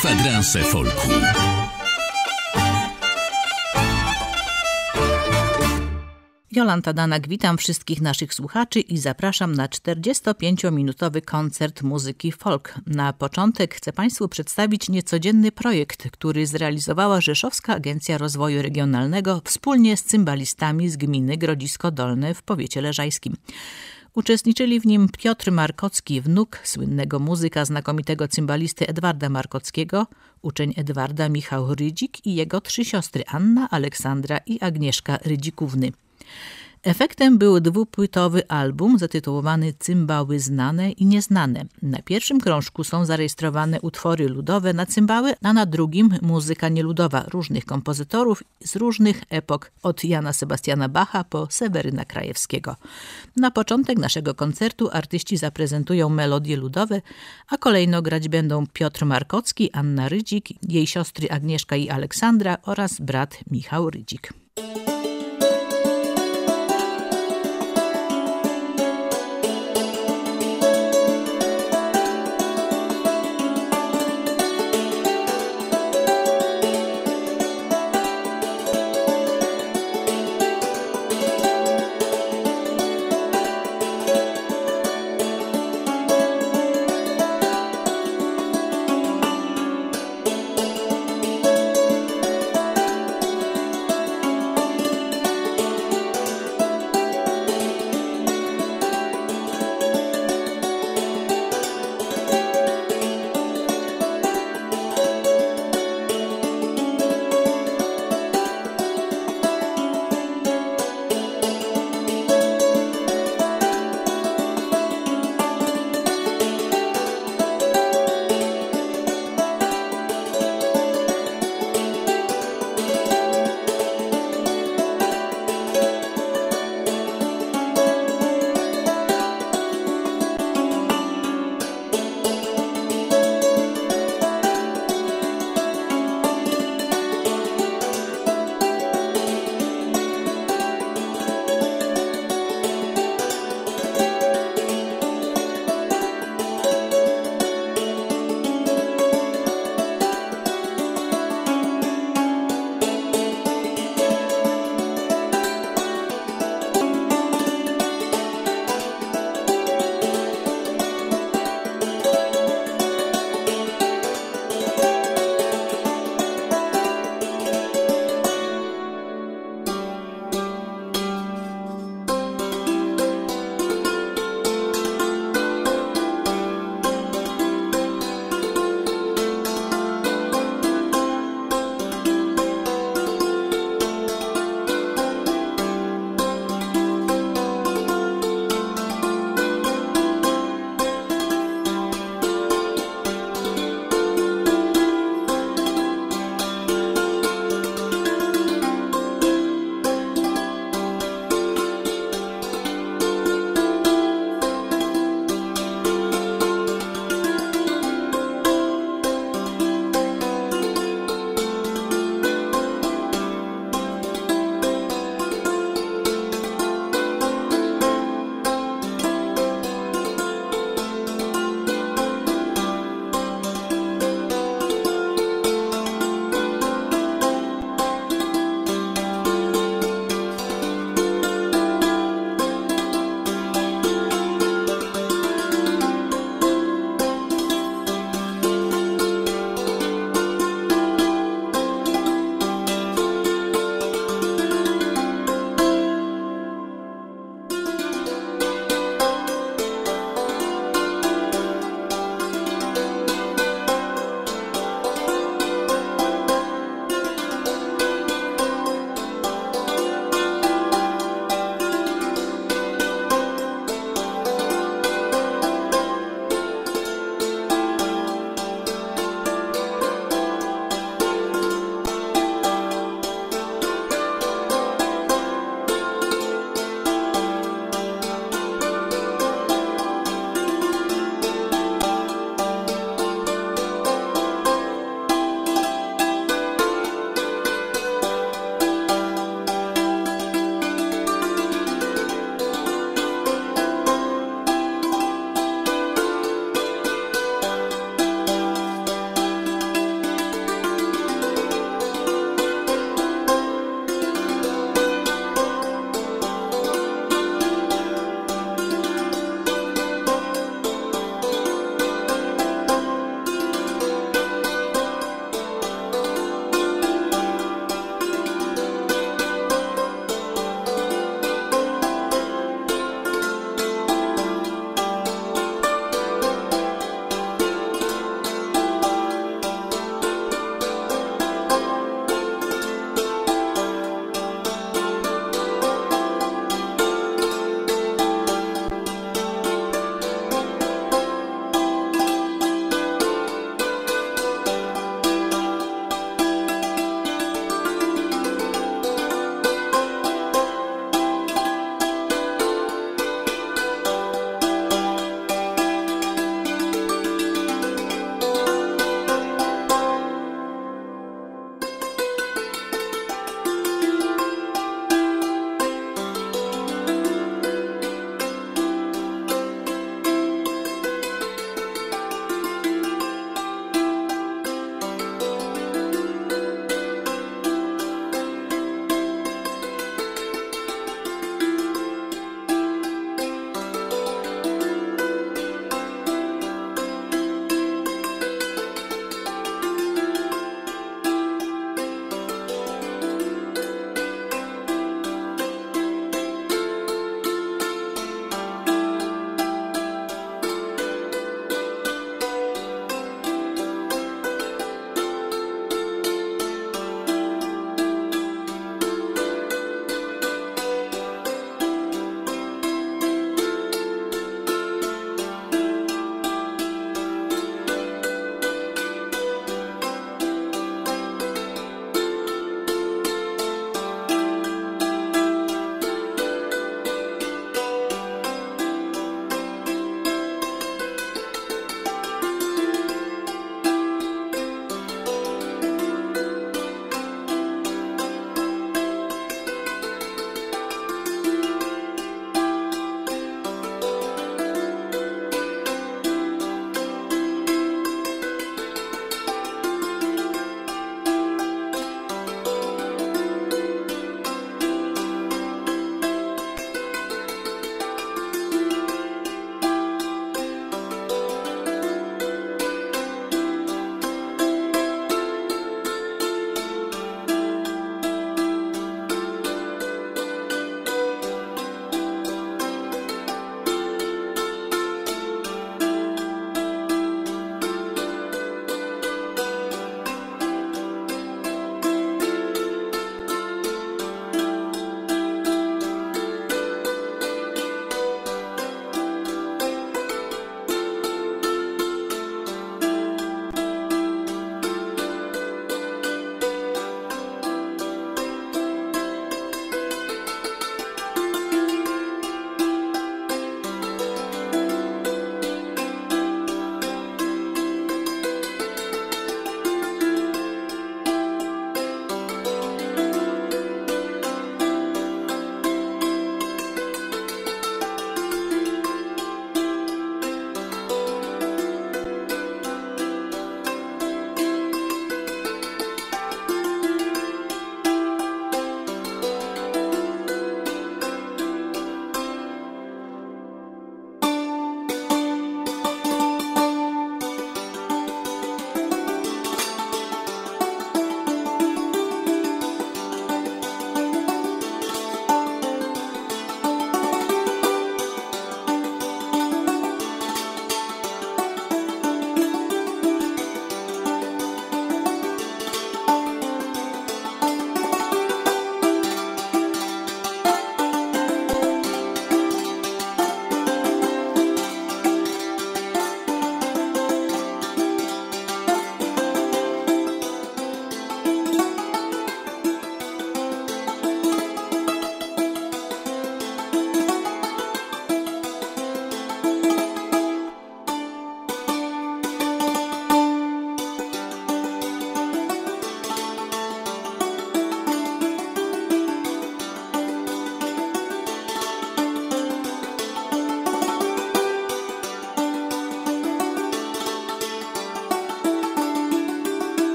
Kwadranse folku. Jolanta Danak, witam wszystkich naszych słuchaczy i zapraszam na 45-minutowy koncert muzyki folk. Na początek chcę Państwu przedstawić niecodzienny projekt, który zrealizowała Rzeszowska Agencja Rozwoju Regionalnego wspólnie z cymbalistami z gminy Grodzisko Dolne w powiecie leżajskim. Uczestniczyli w nim Piotr Markocki, wnuk słynnego muzyka, znakomitego cymbalisty Edwarda Markockiego, uczeń Edwarda Michał Rydzik i jego 3 siostry Anna, Aleksandra i Agnieszka Rydzikówny. Efektem był dwupłytowy album zatytułowany Cymbały znane i nieznane. Na pierwszym krążku są zarejestrowane utwory ludowe na cymbały, a na drugim muzyka nieludowa różnych kompozytorów z różnych epok, od Jana Sebastiana Bacha po Seweryna Krajewskiego. Na początek naszego koncertu artyści zaprezentują melodie ludowe, a kolejno grać będą Piotr Markocki, Anna Rydzik, jej siostry Agnieszka i Aleksandra oraz brat Michał Rydzik.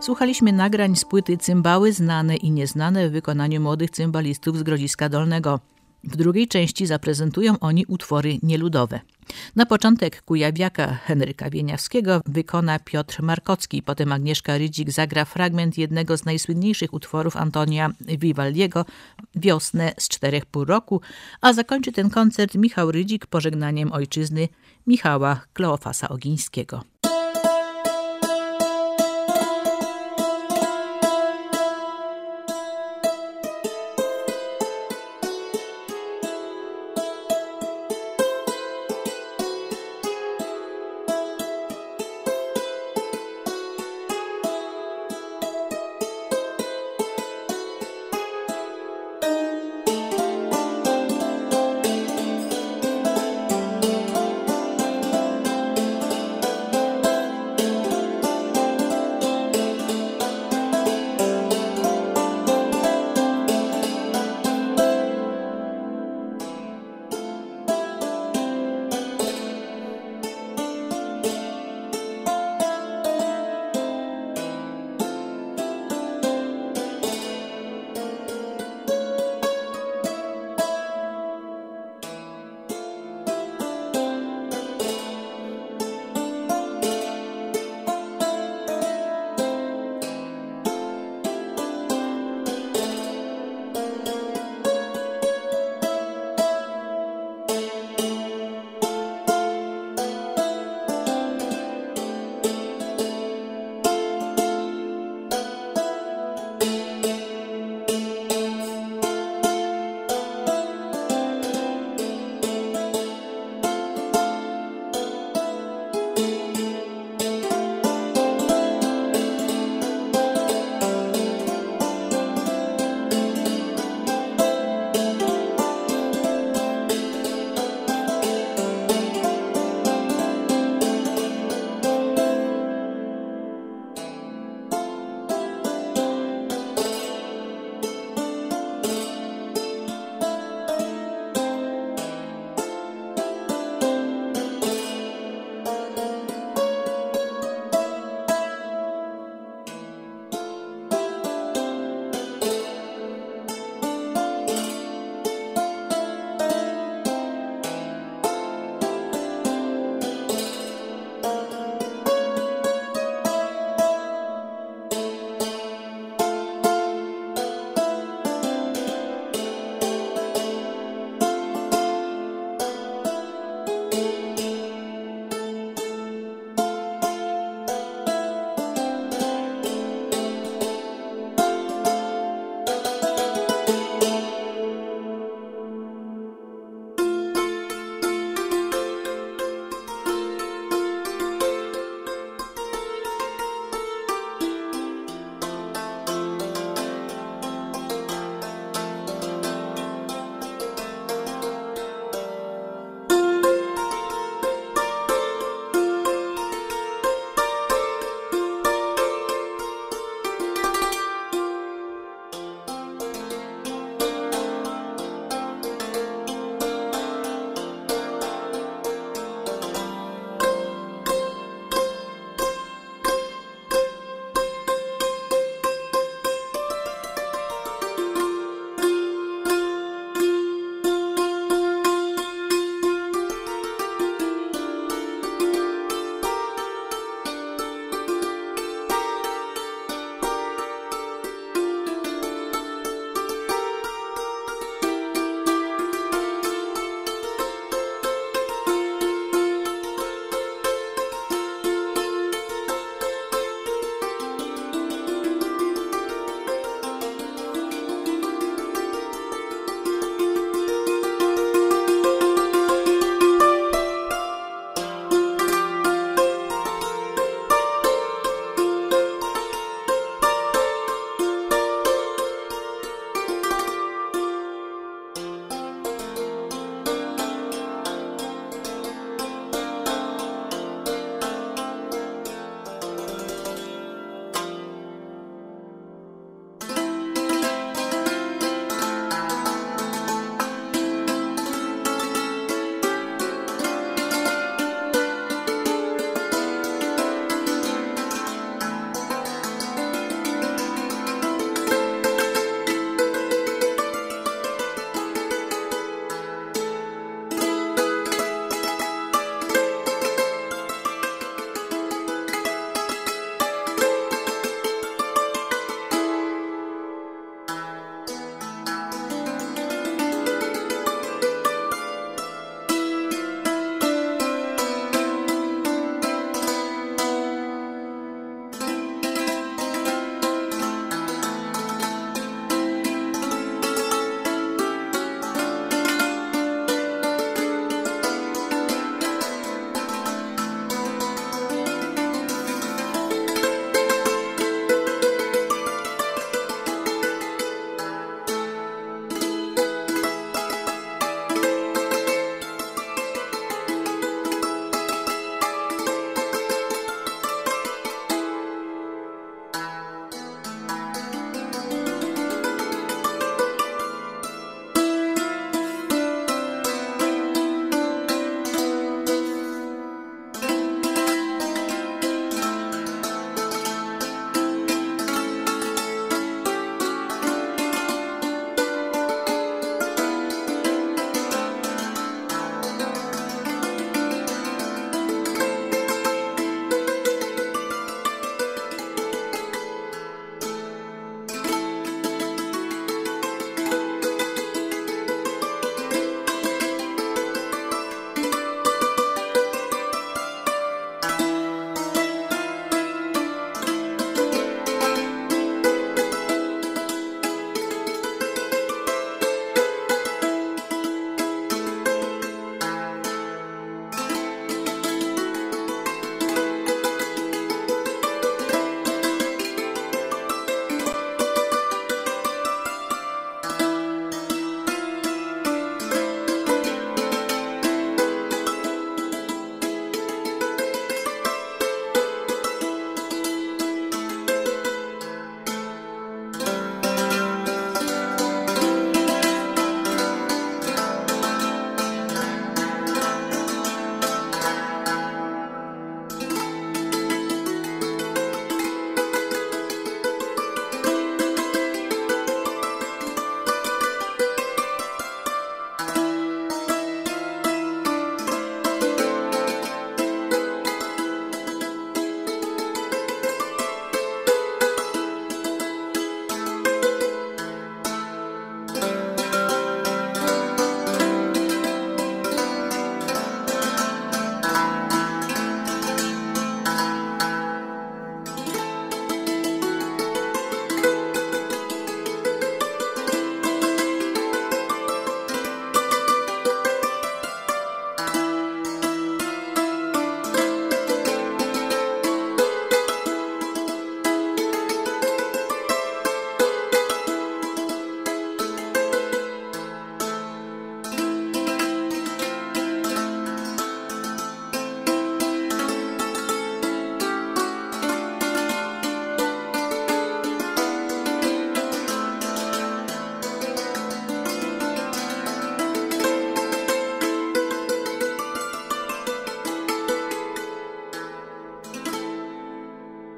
Słuchaliśmy nagrań z płyty Cymbały znane i nieznane w wykonaniu młodych cymbalistów z Grodziska Dolnego. W drugiej części zaprezentują oni utwory nieludowe. Na początek Kujawiaka Henryka Wieniawskiego wykona Piotr Markocki, potem Agnieszka Rydzik zagra fragment jednego z najsłynniejszych utworów Antonia Vivaldiego Wiosnę z 4 pół roku, a zakończy ten koncert Michał Rydzik pożegnaniem ojczyzny Michała Kleofasa Ogińskiego.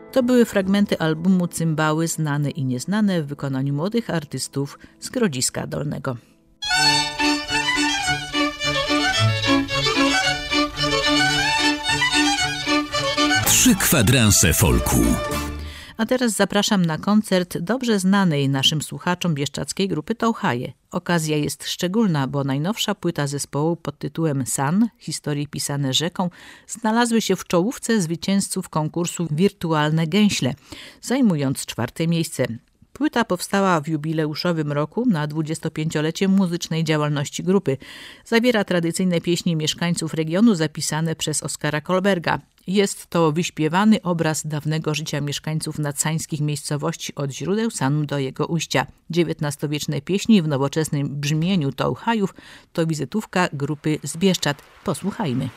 To były fragmenty albumu Cymbały znane i nieznane w wykonaniu młodych artystów z Grodziska Dolnego. Trzy kwadranse folku. A teraz zapraszam na koncert dobrze znanej naszym słuchaczom bieszczackiej grupy Touhaje. Okazja jest szczególna, bo najnowsza płyta zespołu pod tytułem San, historie pisane rzeką, znalazły się w czołówce zwycięzców konkursu Wirtualne Gęśle, zajmując 4. miejsce. Płyta powstała w jubileuszowym roku na 25-lecie muzycznej działalności grupy. Zawiera tradycyjne pieśni mieszkańców regionu zapisane przez Oskara Kolberga. Jest to wyśpiewany obraz dawnego życia mieszkańców nadsańskich miejscowości od źródeł Sanu do jego ujścia. XIX-wieczne pieśni w nowoczesnym brzmieniu Touhajów to wizytówka grupy z Bieszczad. Posłuchajmy.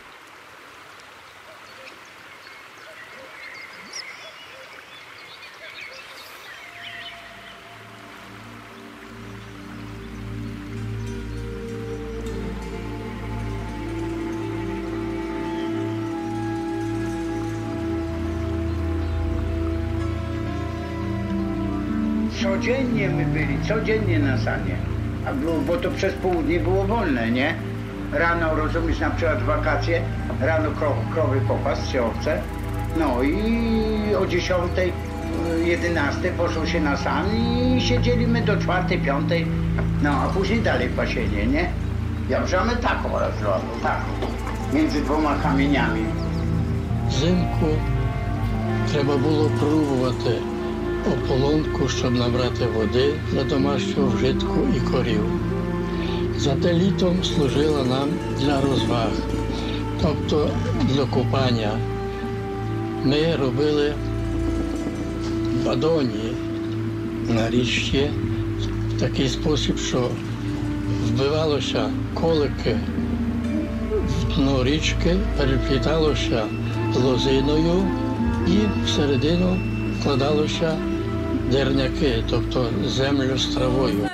Codziennie my byli, codziennie na Sanie, bo to przez południe było wolne, nie? Rano, rozumiesz, na przykład w wakacje, rano krowy popaść, czy owce, no i o 10, 11 poszło się na San i siedzieliśmy do 4, 5, no a później dalej pasienie, nie? Ja wrzamy taką rozlotu, taką, między 2 kamieniami. Взимку треба було пробувати ополонку, щоб набрати води для домашнього вжитку і корів. Зате літом служила нам для розваг, тобто для купання. Ми робили бадоні на річці в такий спосіб, що вбивалося колики в дно річки, перепліталося лозиною і всередину вкладалося дерняки, тобто землю з травою.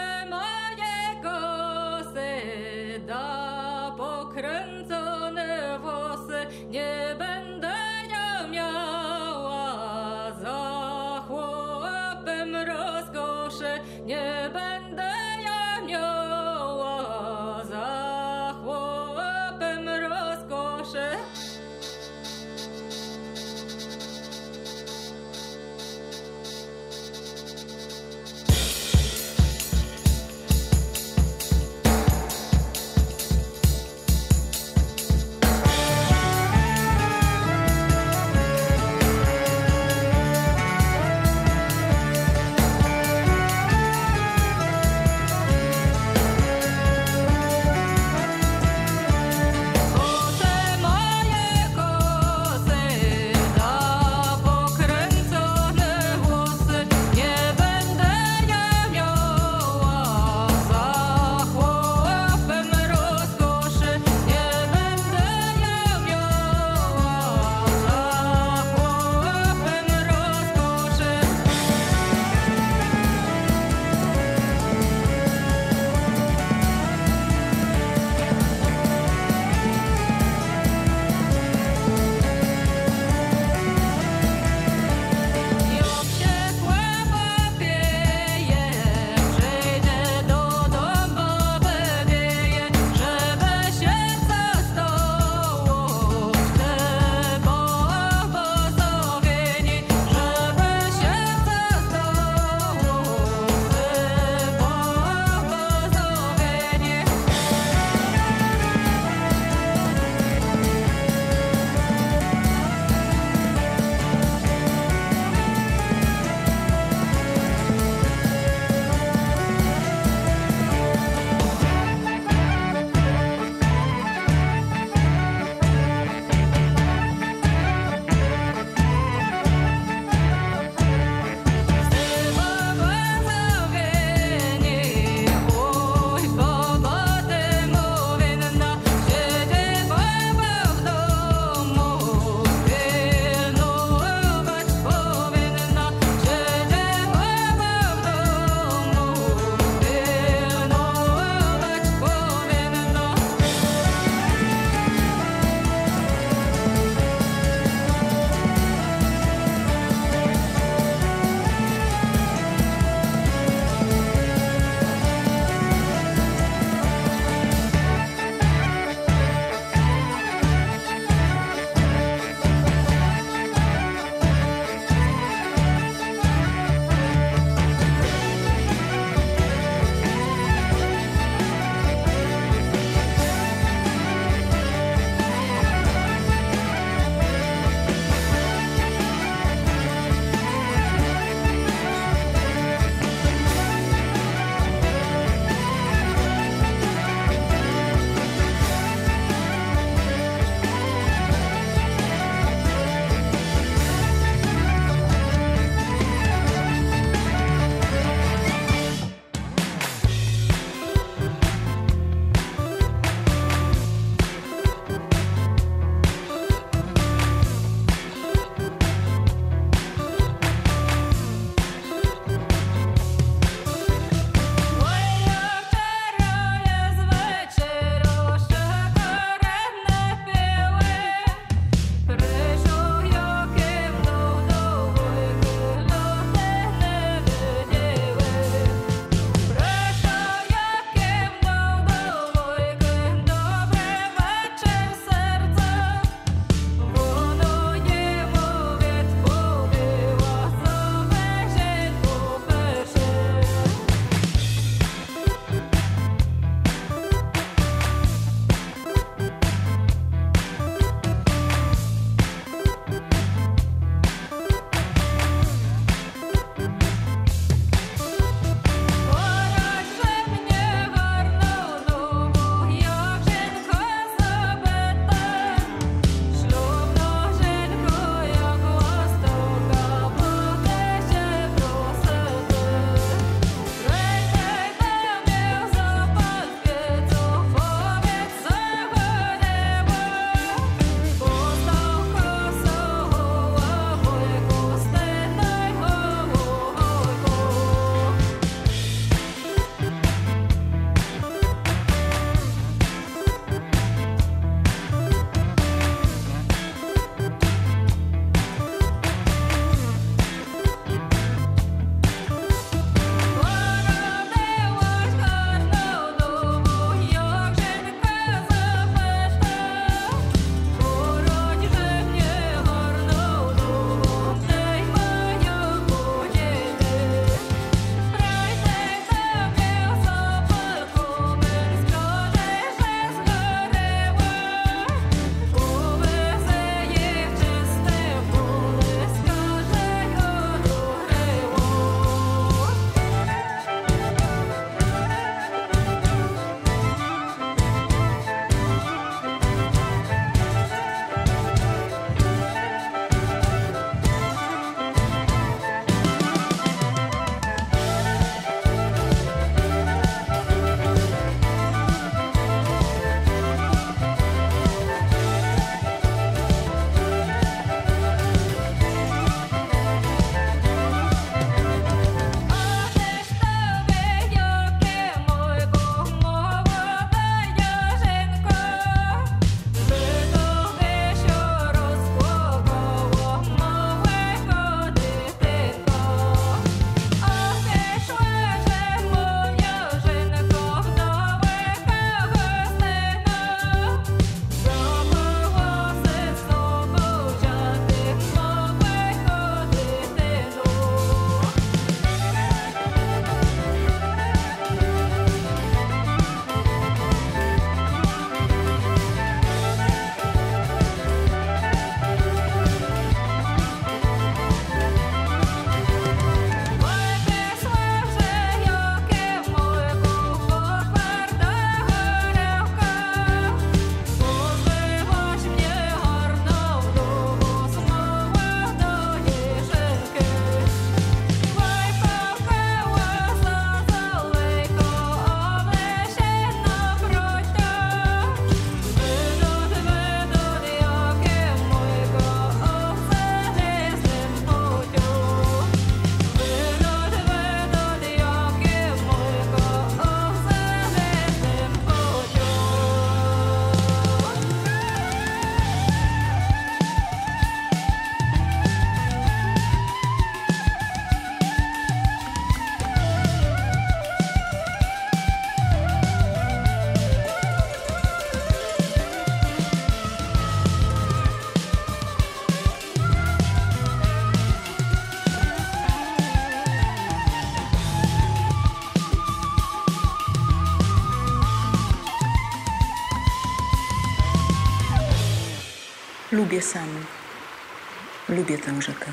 Lubię Sanu. Lubię tę rzekę.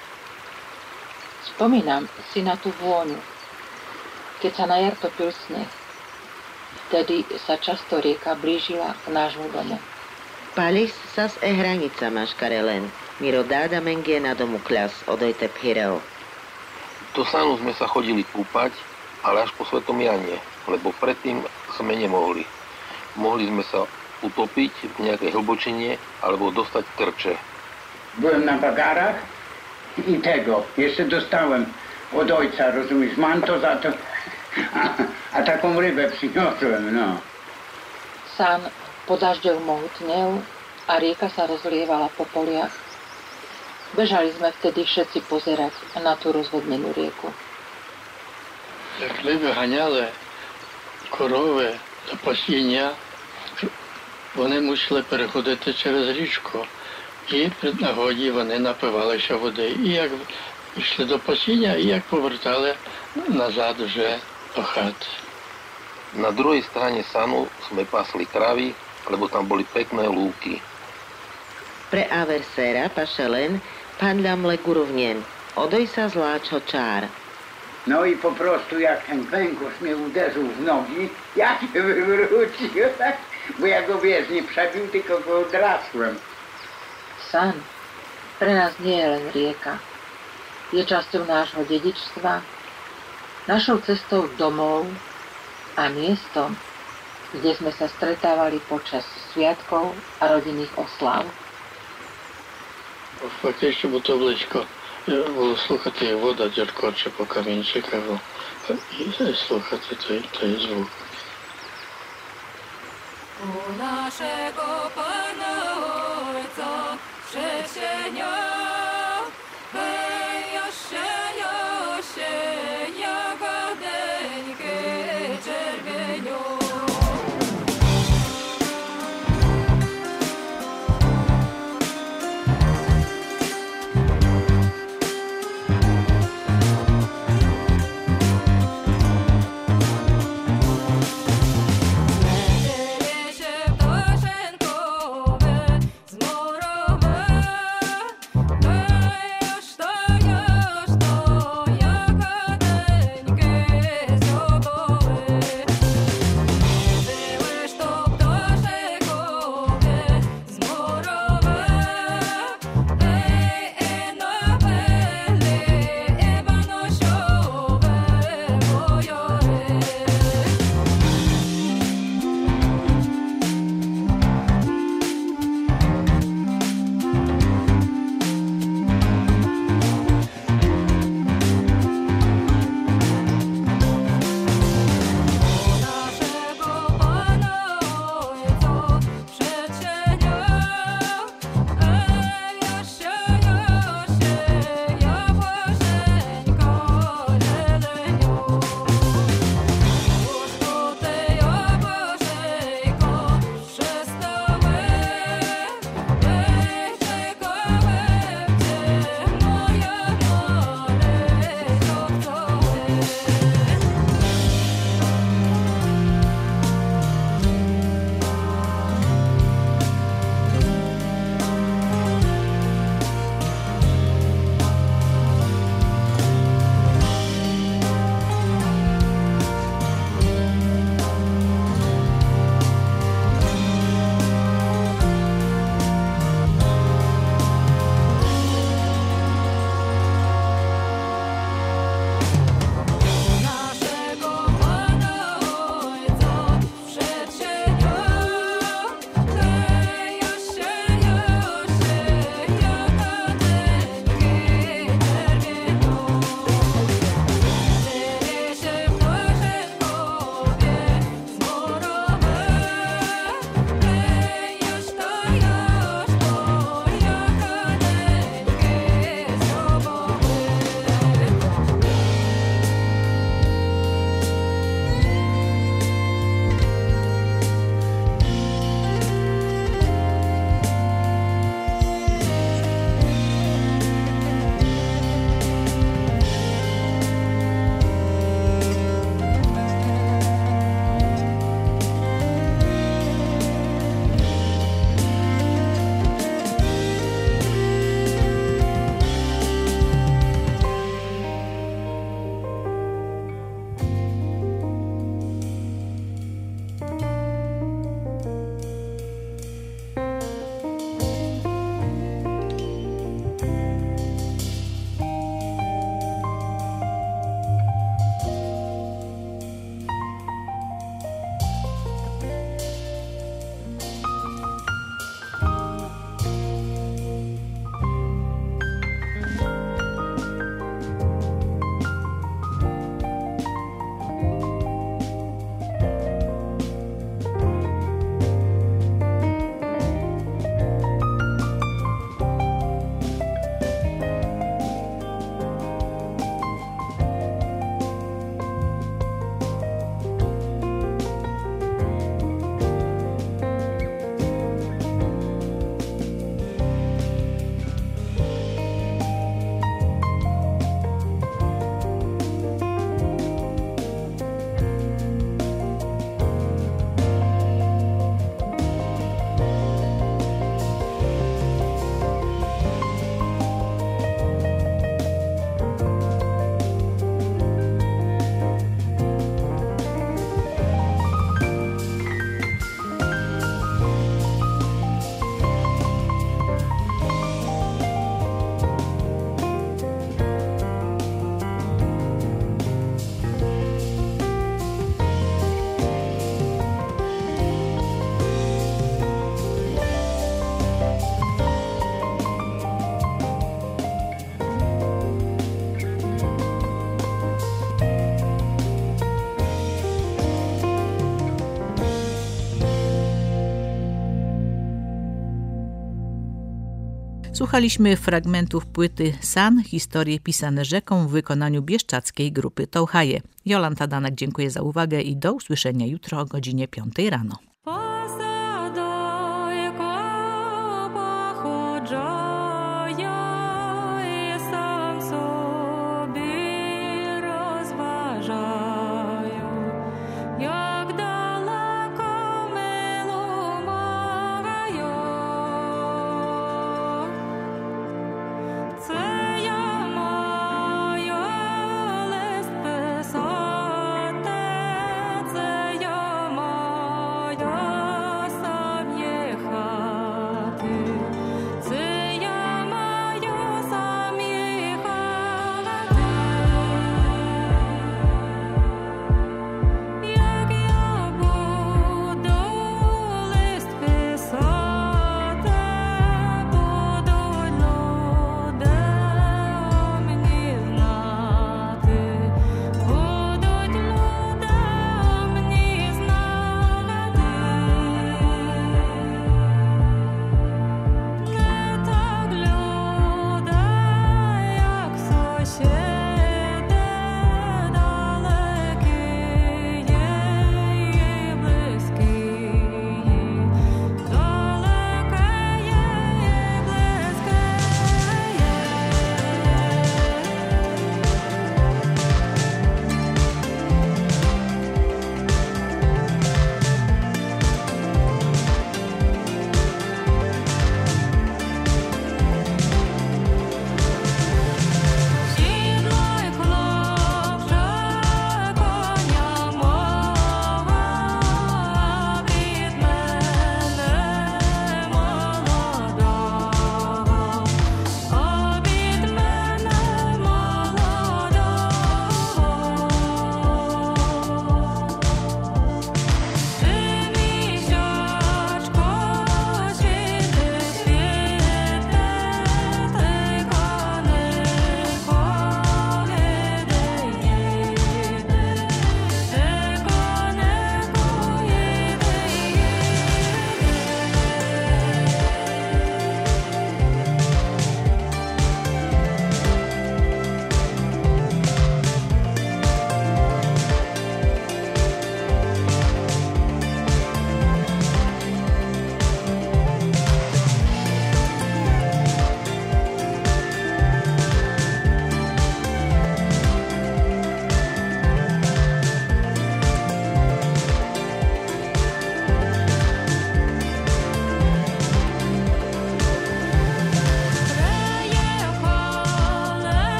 Spomínam si na tú vôňu, keď sa na jar topil sneh. Vtedy sa často rieka blížila k nášmu domu. Palis sas e hranica maškarelen. Miro dáda mengie na domu kľas, odojte phireo. Do Sanu sme sa chodili kúpať, ale až po Svetom Jane, lebo predtým sme nemohli. Mohli sme sa utopiť v nejakej hlbočine alebo dostať krcze. Byłem na bagarach i tego, jeszcze dostałem od ojca, rozumiesz, manto za to, a taką rybę przyniosłem, no. San po dažďoch mohutnel a rieka sa rozlievala po poliach. Bežali sme vtedy všetci pozerať na tú rozvodnenú rieku. Jak my vyhaňali koroви до пасіння, вони мусили переходити через річку. І при нагоді вони напивалися води. І як йшли до пасіння, і як повертали назад вже до хати. Na druhej strane Sanu sme pasli kravy, lebo tam boli pekné lúky. Pre aversera pašelen padlam legurovnien. Odoj sa zláčo čár. No i po prostu jak ten węgorz mnie uderzył w nogi, ja się wywróciłem, bo ja go, wiesz, nie przebił, tylko go odrasłem. San pre nás nie je len rieka. Je časťou nášho dedičstva, našou cestou domov a miestom, kde sme sa stretávali počas sviatkov a rodinných osláv. Фактично, бо то близько було слухати, як вода дзюркоче по камінчиках, і слухати той звук. У нашого Пана Ojca Przesienia, jesienia, gadeńkę czerwienią. Słuchaliśmy fragmentów płyty San, historie pisane rzeką w wykonaniu bieszczackiej grupy Touhaje. Jolanta Danak, dziękuję za uwagę i do usłyszenia jutro o godzinie 5 rano.